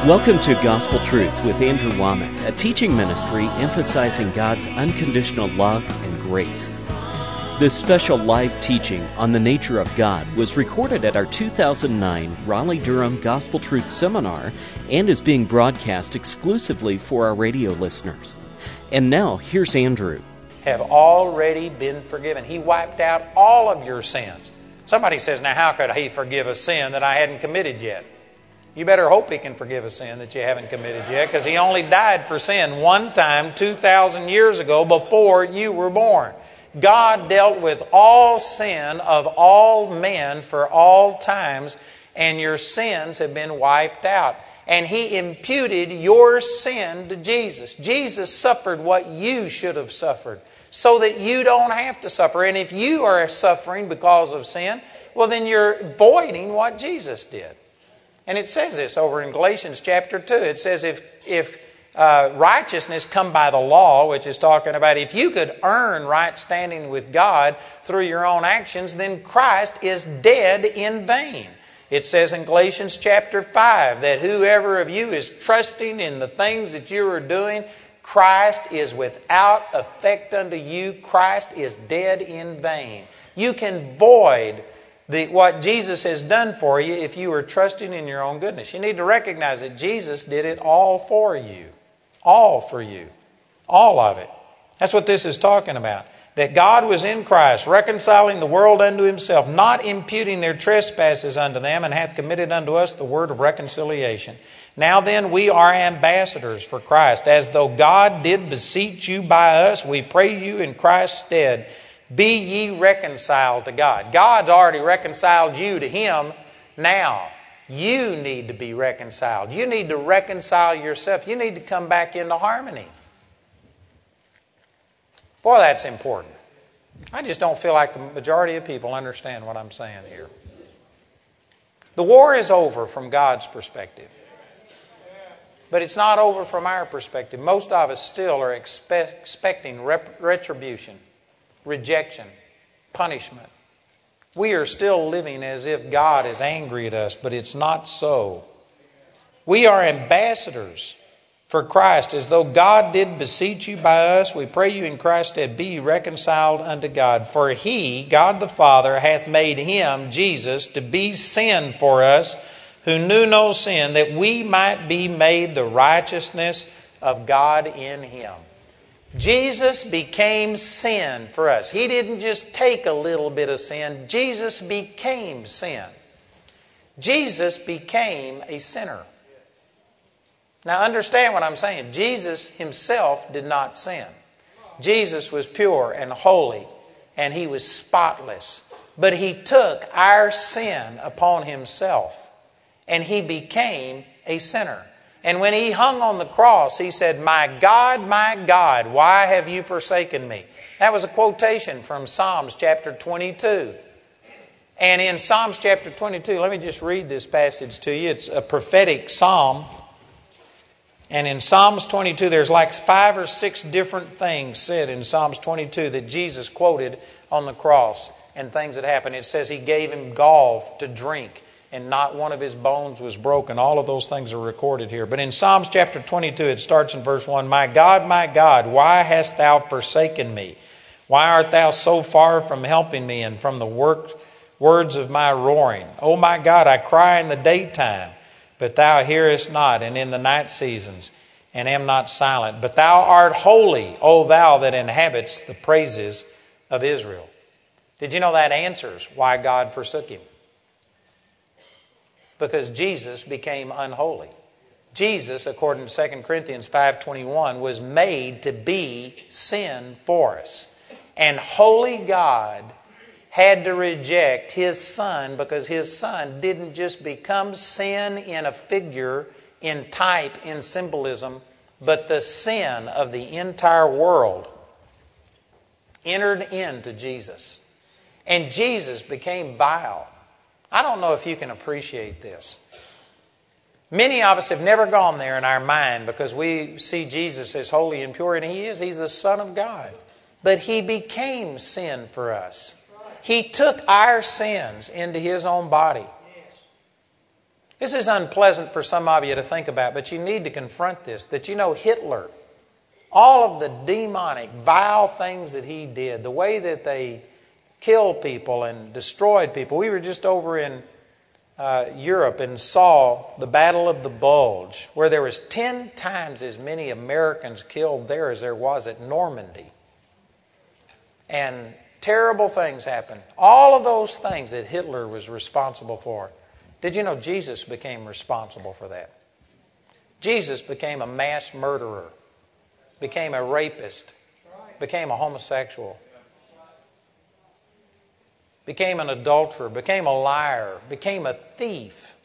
Welcome to Gospel Truth with Andrew Womack, a teaching ministry emphasizing God's unconditional love and grace. This special live teaching on the nature of God was recorded at our 2009 Raleigh-Durham Gospel Truth Seminar and is being broadcast exclusively for our radio listeners. And now, here's Andrew. Have already been forgiven. He wiped out all of your sins. Somebody says, now how could He forgive a sin that I hadn't committed yet? You better hope He can forgive a sin that you haven't committed yet, because He only died for sin one time 2,000 years ago before you were born. God dealt with all sin of all men for all times, and your sins have been wiped out. And He imputed your sin to Jesus. Jesus suffered what you should have suffered so that you don't have to suffer. And if you are suffering because of sin, well, then you're voiding what Jesus did. And it says this over in Galatians chapter 2. It says if righteousness come by the law, which is talking about if you could earn right standing with God through your own actions, then Christ is dead in vain. It says in Galatians chapter 5 that whoever of you is trusting in the things that you are doing, Christ is without effect unto you. Christ is dead in vain. You can void what Jesus has done for you if you are trusting in your own goodness. You need to recognize that Jesus did it all for you. All for you. All of it. That's what this is talking about. That God was in Christ, reconciling the world unto Himself, not imputing their trespasses unto them, and hath committed unto us the word of reconciliation. Now then, we are ambassadors for Christ, as though God did beseech you by us. We pray you in Christ's stead, be ye reconciled to God. God's already reconciled you to Him. Now, you need to be reconciled. You need to reconcile yourself. You need to come back into harmony. Boy, that's important. I just don't feel like the majority of people understand what I'm saying here. The war is over from God's perspective. But it's not over from our perspective. Most of us still are expecting retribution, rejection, punishment. We are still living as if God is angry at us, but it's not so. We are ambassadors for Christ, as though God did beseech you by us. We pray you in Christ's stead, be reconciled unto God. For He, God the Father, hath made Him, Jesus, to be sin for us, who knew no sin, that we might be made the righteousness of God in Him. Jesus became sin for us. He didn't just take a little bit of sin. Jesus became sin. Jesus became a sinner. Now understand what I'm saying. Jesus Himself did not sin. Jesus was pure and holy, and He was spotless. But He took our sin upon Himself, and He became a sinner. And when He hung on the cross, He said, my God, why have you forsaken me? That was a quotation from Psalms chapter 22. And in Psalms chapter 22, let me just read this passage to you. It's a prophetic psalm. And in Psalms 22, there's like 5 or 6 different things said in Psalms 22 that Jesus quoted on the cross and things that happened. It says He gave Him gall to drink, and not one of His bones was broken. All of those things are recorded here. But in Psalms chapter 22, it starts in verse 1. my God, why hast Thou forsaken me? Why art Thou so far from helping me and from the words of my roaring? O my God, I cry in the daytime, but Thou hearest not, and in the night seasons, and am not silent. But Thou art holy, O Thou that inhabits the praises of Israel. Did you know that answers why God forsook Him? Because Jesus became unholy. Jesus, according to 2 Corinthians 5:21, was made to be sin for us. And holy God had to reject His Son because His Son didn't just become sin in a figure, in type, in symbolism, but the sin of the entire world entered into Jesus. And Jesus became vile. I don't know if you can appreciate this. Many of us have never gone there in our mind because we see Jesus as holy and pure, and He is. He's the Son of God. But He became sin for us. He took our sins into His own body. This is unpleasant for some of you to think about, but you need to confront this. That Hitler, all of the demonic, vile things that he did, the way that they killed people and destroyed people. We were just over in Europe and saw the Battle of the Bulge, where there was 10 times as many Americans killed there as there was at Normandy. And terrible things happened. All of those things that Hitler was responsible for. Did you know Jesus became responsible for that? Jesus became a mass murderer, became a rapist, became a homosexual, became an adulterer, became a liar, became a thief.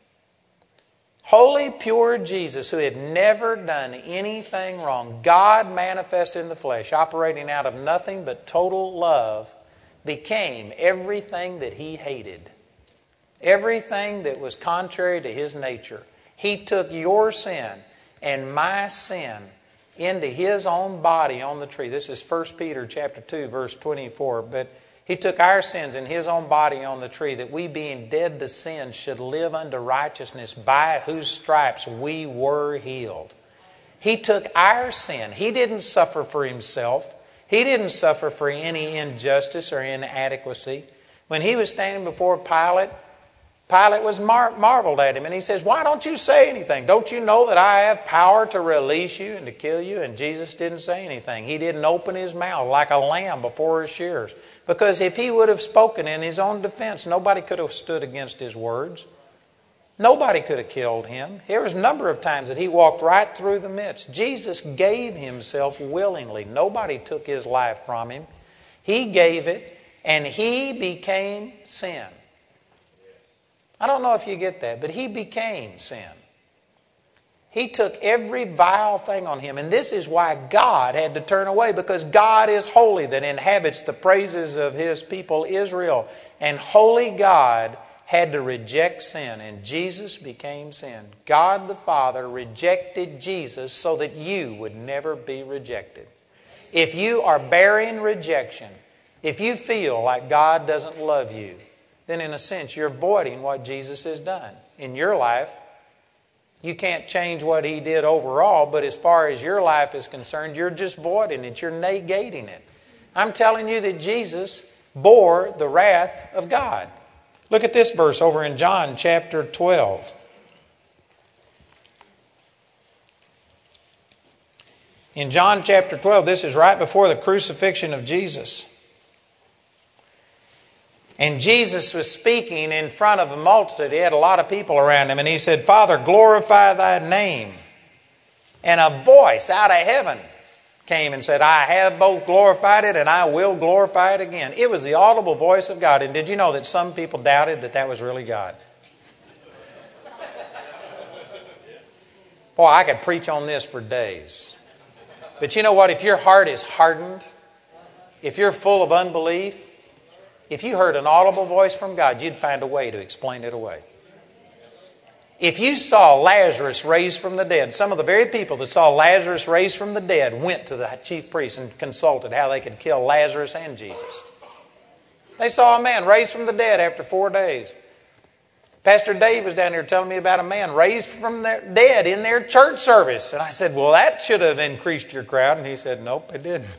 Holy, pure Jesus, who had never done anything wrong, God manifested in the flesh, operating out of nothing but total love, became everything that He hated. Everything that was contrary to His nature. He took your sin and my sin into His own body on the tree. This is 1 Peter chapter 2, verse 24. But He took our sins in His own body on the tree, that we, being dead to sin, should live unto righteousness, by whose stripes we were healed. He took our sin. He didn't suffer for Himself. He didn't suffer for any injustice or inadequacy. When He was standing before Pilate, Pilate was marveled at Him, and he says, "Why don't you say anything? Don't you know that I have power to release you and to kill you?" And Jesus didn't say anything. He didn't open His mouth like a lamb before his shearers. Because if He would have spoken in His own defense, nobody could have stood against His words. Nobody could have killed Him. There was a number of times that He walked right through the midst. Jesus gave Himself willingly. Nobody took His life from Him. He gave it, and He became sin. I don't know if you get that, but He became sin. He took every vile thing on Him. And this is why God had to turn away, because God is holy, that inhabits the praises of His people Israel. And holy God had to reject sin, and Jesus became sin. God the Father rejected Jesus so that you would never be rejected. If you are bearing rejection, if you feel like God doesn't love you, then in a sense you're voiding what Jesus has done in your life. You can't change what He did overall, but as far as your life is concerned, you're just voiding it. You're negating it. I'm telling you that Jesus bore the wrath of God. Look at this verse over in John chapter 12. In John chapter 12, this is right before the crucifixion of Jesus. And Jesus was speaking in front of a multitude. He had a lot of people around Him. And He said, "Father, glorify Thy name." And a voice out of heaven came and said, "I have both glorified it, and I will glorify it again." It was the audible voice of God. And did you know that some people doubted that that was really God? Boy, I could preach on this for days. But you know what? If your heart is hardened, if you're full of unbelief, if you heard an audible voice from God, you'd find a way to explain it away. If you saw Lazarus raised from the dead, some of the very people that saw Lazarus raised from the dead went to the chief priests and consulted how they could kill Lazarus and Jesus. They saw a man raised from the dead after 4 days. Pastor Dave was down here telling me about a man raised from the dead in their church service. And I said, "Well, that should have increased your crowd." And he said, "Nope, it didn't."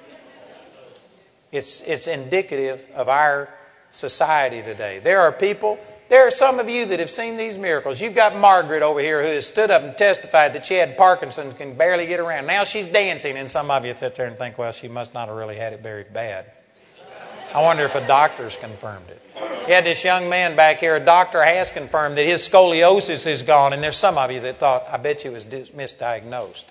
It's indicative of our society today. There are some of you that have seen these miracles. You've got Margaret over here who has stood up and testified that she had Parkinson's, can barely get around. Now she's dancing, and some of you sit there and think, well, she must not have really had it very bad. I wonder if a doctor's confirmed it. You had this young man back here, a doctor has confirmed that his scoliosis is gone, and there's some of you that thought, I bet you it was misdiagnosed.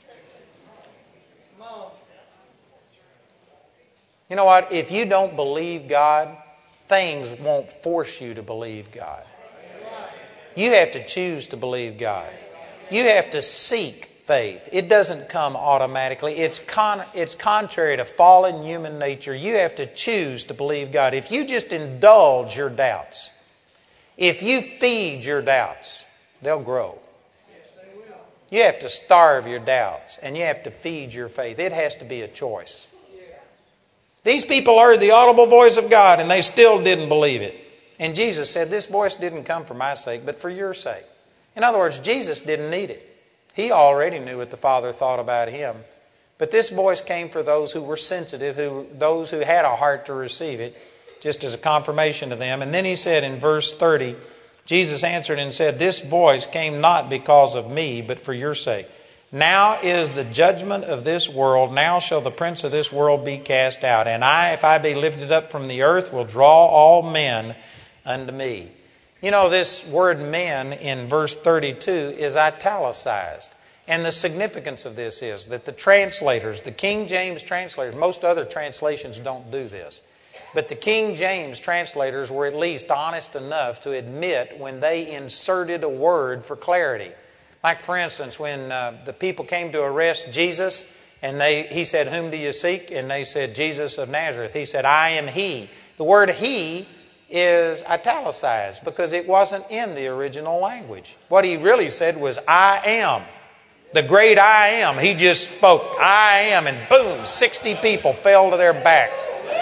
You know what? If you don't believe God, things won't force you to believe God. You have to choose to believe God. You have to seek faith. It doesn't come automatically. It's contrary to fallen human nature. You have to choose to believe God. If you just indulge your doubts, if you feed your doubts, they'll grow. You have to starve your doubts, and you have to feed your faith. It has to be a choice. These people heard the audible voice of God, and they still didn't believe it. And Jesus said, "This voice didn't come for my sake, but for your sake." In other words, Jesus didn't need it. He already knew what the Father thought about him. But this voice came for those who were sensitive, those who had a heart to receive it, just as a confirmation to them. And then he said in verse 30, Jesus answered and said, "This voice came not because of me, but for your sake. Now is the judgment of this world. Now shall the prince of this world be cast out. And I, if I be lifted up from the earth, will draw all men unto me." You know, this word men in verse 32 is italicized. And the significance of this is that the translators, the King James translators, most other translations don't do this. But the King James translators were at least honest enough to admit when they inserted a word for clarity. Like, for instance, when the people came to arrest Jesus, and he said, "Whom do you seek?" And they said, "Jesus of Nazareth." He said, "I am he." The word he is italicized because it wasn't in the original language. What he really said was, "I am." The great I am. He just spoke, "I am," and boom, 60 people fell to their backs.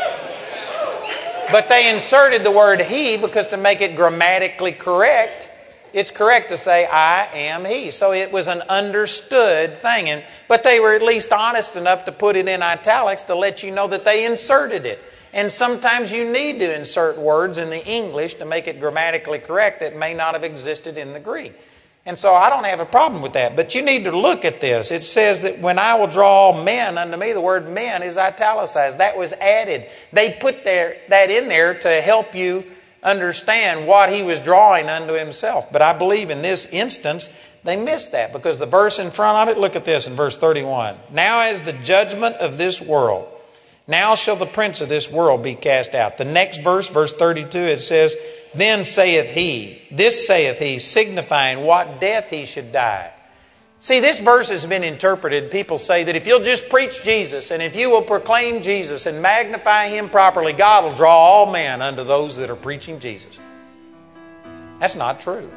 But they inserted the word he because to make it grammatically correct, it's correct to say, "I am he." So it was an understood thing. But they were at least honest enough to put it in italics to let you know that they inserted it. And sometimes you need to insert words in the English to make it grammatically correct that may not have existed in the Greek. And so I don't have a problem with that. But you need to look at this. It says that when I will draw all men unto me, the word men is italicized. That was added. They put that in there to help you understand what he was drawing unto himself. But I believe in this instance, they missed that because the verse in front of it, look at this in verse 31. "Now is the judgment of this world. Now shall the prince of this world be cast out." The next verse, verse 32, it says, "Then saith he, this saith he, signifying what death he should die." See, this verse has been interpreted. People say that if you'll just preach Jesus and if you will proclaim Jesus and magnify him properly, God will draw all men unto those that are preaching Jesus. That's not true.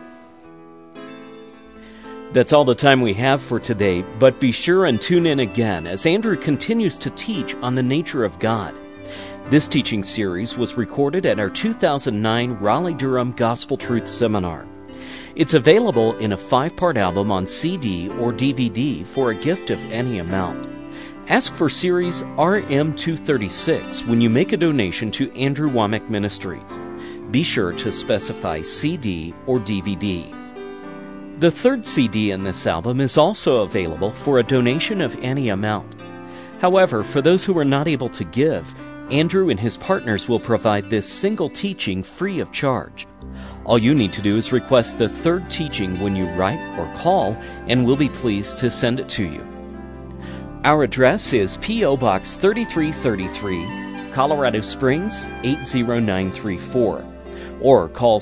That's all the time we have for today, but be sure and tune in again as Andrew continues to teach on the nature of God. This teaching series was recorded at our 2009 Raleigh-Durham Gospel Truth Seminar. It's available in a 5-part album on CD or DVD for a gift of any amount. Ask for series RM236 when you make a donation to Andrew Wommack Ministries. Be sure to specify CD or DVD. The third CD in this album is also available for a donation of any amount. However, for those who are not able to give, Andrew and his partners will provide this single teaching free of charge. All you need to do is request the third teaching when you write or call, and we'll be pleased to send it to you. Our address is P.O. Box 3333, Colorado Springs 80934. Or call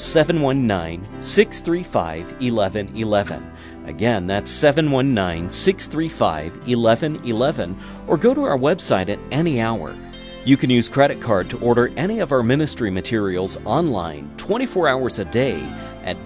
719-635-1111. Again, that's 719-635-1111. Or go to our website at any hour. You can use credit card to order any of our ministry materials online 24 hours a day at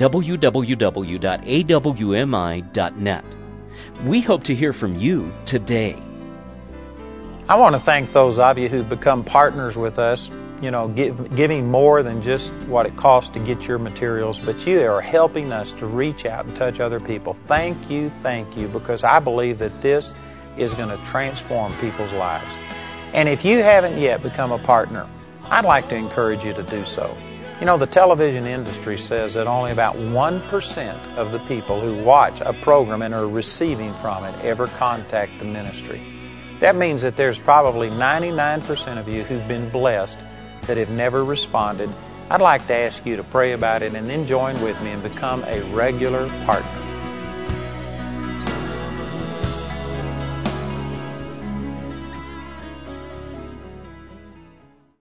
www.awmi.net. We hope to hear from you today. I want to thank those of you who've become partners with us, giving more than just what it costs to get your materials, but you are helping us to reach out and touch other people. Thank you, because I believe that this is going to transform people's lives. And if you haven't yet become a partner, I'd like to encourage you to do so. The television industry says that only about 1% of the people who watch a program and are receiving from it ever contact the ministry. That means that there's probably 99% of you who've been blessed that have never responded. I'd like to ask you to pray about it and then join with me and become a regular partner.